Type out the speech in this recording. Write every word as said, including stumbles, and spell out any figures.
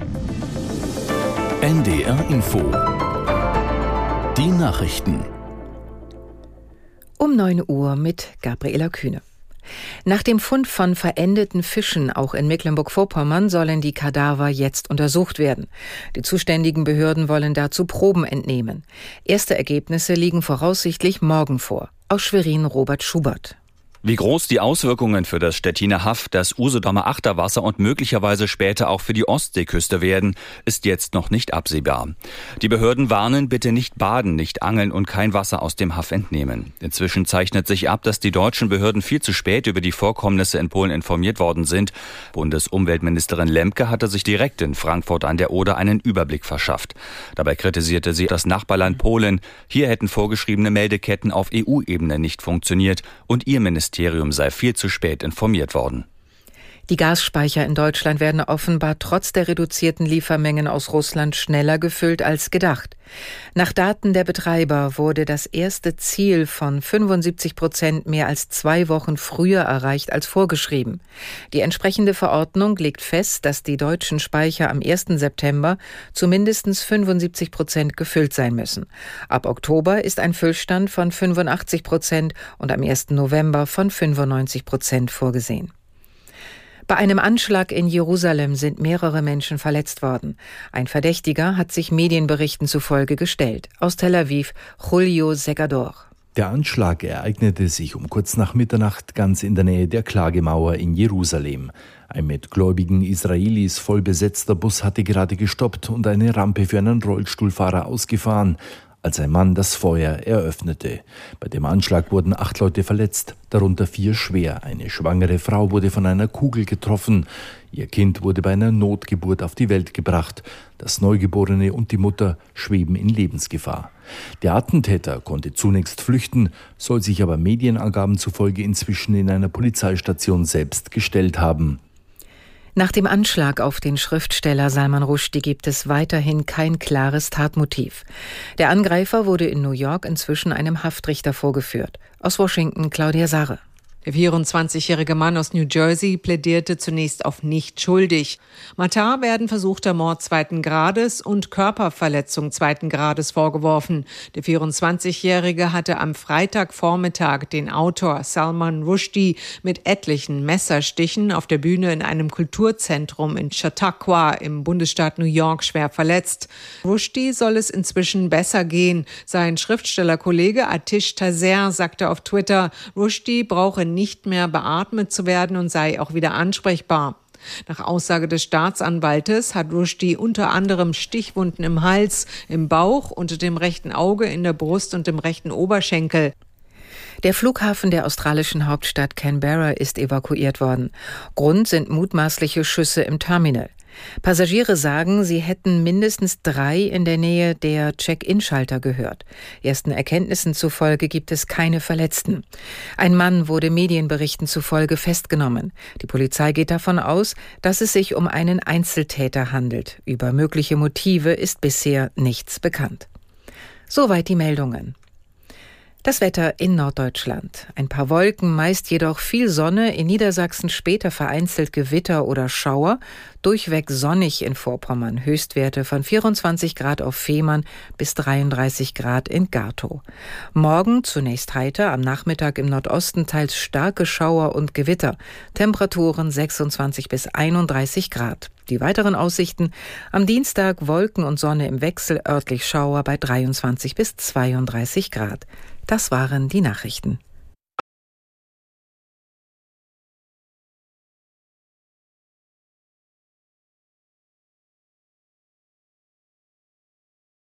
N D R Info. Die Nachrichten. Um neun Uhr mit Gabriela Kühne. Nach dem Fund von verendeten Fischen auch in Mecklenburg-Vorpommern sollen die Kadaver jetzt untersucht werden. Die zuständigen Behörden wollen dazu Proben entnehmen. Erste Ergebnisse liegen voraussichtlich morgen vor. Aus Schwerin Robert Schubert. Wie groß die Auswirkungen für das Stettiner Haff, das Usedomer Achterwasser und möglicherweise später auch für die Ostseeküste werden, ist jetzt noch nicht absehbar. Die Behörden warnen, bitte nicht baden, nicht angeln und kein Wasser aus dem Haff entnehmen. Inzwischen zeichnet sich ab, dass die deutschen Behörden viel zu spät über die Vorkommnisse in Polen informiert worden sind. Bundesumweltministerin Lemke hatte sich direkt in Frankfurt an der Oder einen Überblick verschafft. Dabei kritisierte sie das Nachbarland Polen. Hier hätten vorgeschriebene Meldeketten auf E U-Ebene nicht funktioniert und ihr Ministerium Ministerium sei viel zu spät informiert worden. Die Gasspeicher in Deutschland werden offenbar trotz der reduzierten Liefermengen aus Russland schneller gefüllt als gedacht. Nach Daten der Betreiber wurde das erste Ziel von fünfundsiebzig Prozent mehr als zwei Wochen früher erreicht als vorgeschrieben. Die entsprechende Verordnung legt fest, dass die deutschen Speicher am ersten September zu mindestens fünfundsiebzig Prozent gefüllt sein müssen. Ab Oktober ist ein Füllstand von fünfundachtzig Prozent und am ersten November von fünfundneunzig Prozent vorgesehen. Bei einem Anschlag in Jerusalem sind mehrere Menschen verletzt worden. Ein Verdächtiger hat sich Medienberichten zufolge gestellt. Aus Tel Aviv, Julio Segador. Der Anschlag ereignete sich um kurz nach Mitternacht ganz in der Nähe der Klagemauer in Jerusalem. Ein mit gläubigen Israelis voll besetzter Bus hatte gerade gestoppt und eine Rampe für einen Rollstuhlfahrer ausgefahren, als ein Mann das Feuer eröffnete. Bei dem Anschlag wurden acht Leute verletzt, darunter vier schwer. Eine schwangere Frau wurde von einer Kugel getroffen. Ihr Kind wurde bei einer Notgeburt auf die Welt gebracht. Das Neugeborene und die Mutter schweben in Lebensgefahr. Der Attentäter konnte zunächst flüchten, soll sich aber Medienangaben zufolge inzwischen in einer Polizeistation selbst gestellt haben. Nach dem Anschlag auf den Schriftsteller Salman Rushdie gibt es weiterhin kein klares Tatmotiv. Der Angreifer wurde in New York inzwischen einem Haftrichter vorgeführt. Aus Washington Claudia Sarre. Der vierundzwanzigjährige Mann aus New Jersey plädierte zunächst auf nicht schuldig. Matar werden versuchter Mord zweiten Grades und Körperverletzung zweiten Grades vorgeworfen. Der vierundzwanzigjährige hatte am Freitagvormittag den Autor Salman Rushdie mit etlichen Messerstichen auf der Bühne in einem Kulturzentrum in Chautauqua im Bundesstaat New York schwer verletzt. Rushdie soll es inzwischen besser gehen. Sein Schriftstellerkollege Atish Taser sagte auf Twitter, Rushdie brauche nicht mehr beatmet zu werden und sei auch wieder ansprechbar. Nach Aussage des Staatsanwaltes hat Rushdie unter anderem Stichwunden im Hals, im Bauch, unter dem rechten Auge, in der Brust und im rechten Oberschenkel. Der Flughafen der australischen Hauptstadt Canberra ist evakuiert worden. Grund sind mutmaßliche Schüsse im Terminal. Passagiere sagen, sie hätten mindestens drei in der Nähe der Check-in-Schalter gehört. Ersten Erkenntnissen zufolge gibt es keine Verletzten. Ein Mann wurde Medienberichten zufolge festgenommen. Die Polizei geht davon aus, dass es sich um einen Einzeltäter handelt. Über mögliche Motive ist bisher nichts bekannt. Soweit die Meldungen. Das Wetter in Norddeutschland. Ein paar Wolken, meist jedoch viel Sonne, in Niedersachsen später vereinzelt Gewitter oder Schauer, durchweg sonnig in Vorpommern, Höchstwerte von vierundzwanzig Grad auf Fehmarn bis dreiunddreißig Grad in Gartow. Morgen zunächst heiter, am Nachmittag im Nordosten teils starke Schauer und Gewitter, Temperaturen sechsundzwanzig bis einunddreißig Grad. Die weiteren Aussichten: am Dienstag Wolken und Sonne im Wechsel, örtlich Schauer bei dreiundzwanzig bis zweiunddreißig Grad. Das waren die Nachrichten.